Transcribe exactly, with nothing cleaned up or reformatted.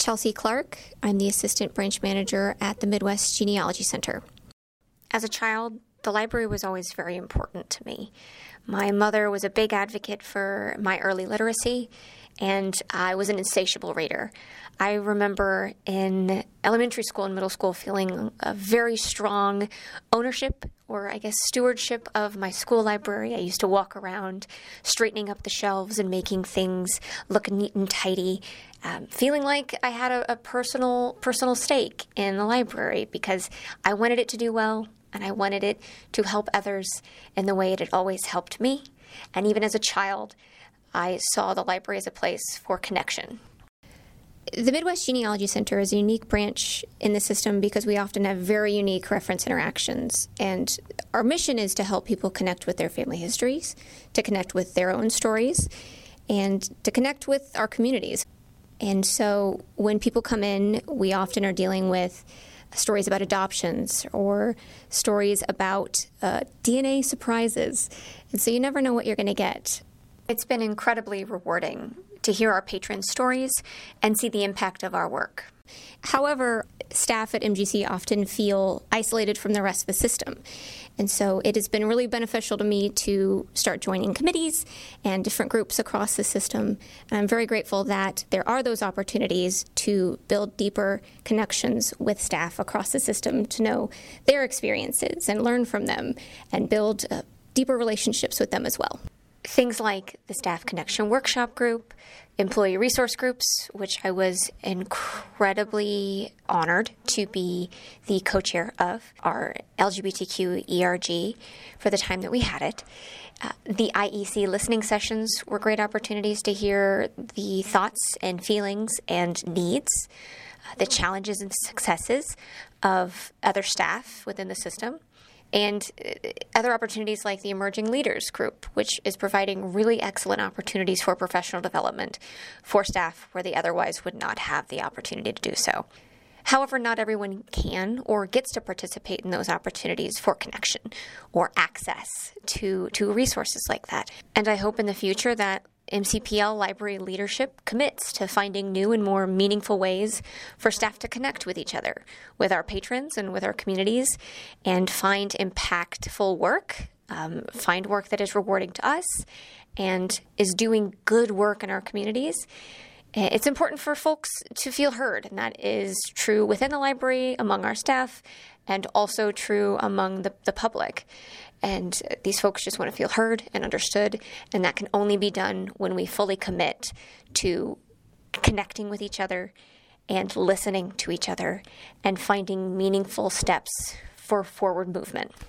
Chelsea Clark. I'm the Assistant Branch Manager at the Midwest Genealogy Center. As a child, the library was always very important to me. My mother was a big advocate for my early literacy, and I was an insatiable reader. I remember in elementary school and middle school feeling a very strong ownership, or I guess stewardship, of my school library. I used to walk around straightening up the shelves and making things look neat and tidy, um, feeling like I had a, a personal personal stake in the library because I wanted it to do well, and I wanted it to help others in the way it had always helped me. And even as a child, I saw the library as a place for connection. The Midwest Genealogy Center is a unique branch in the system because we often have very unique reference interactions. And our mission is to help people connect with their family histories, to connect with their own stories, and to connect with our communities. And so when people come in, we often are dealing with stories about adoptions or stories about uh, D N A surprises. And so you never know what you're going to get. It's been incredibly rewarding to hear our patrons' stories and see the impact of our work. However, staff at M G C often feel isolated from the rest of the system. And so it has been really beneficial to me to start joining committees and different groups across the system. And I'm very grateful that there are those opportunities to build deeper connections with staff across the system to know their experiences and learn from them and build uh, deeper relationships with them as well. Things like the Staff Connection Workshop Group, employee resource groups, which I was incredibly honored to be the co-chair of, our L G B T Q E R G for the time that we had it. Uh, the I E C listening sessions were great opportunities to hear the thoughts and feelings and needs, uh, the challenges and successes of other staff within the system. And other opportunities like the Emerging Leaders Group, which is providing really excellent opportunities for professional development for staff where they otherwise would not have the opportunity to do so. However, not everyone can or gets to participate in those opportunities for connection or access to, to resources like that. And I hope in the future that M C P L library leadership commits to finding new and more meaningful ways for staff to connect with each other, with our patrons and with our communities, and find impactful work, um, find work that is rewarding to us and is doing good work in our communities. It's important for folks to feel heard, and that is true within the library, among our staff, and also true among the, the public. And these folks just want to feel heard and understood, and that can only be done when we fully commit to connecting with each other and listening to each other and finding meaningful steps for forward movement.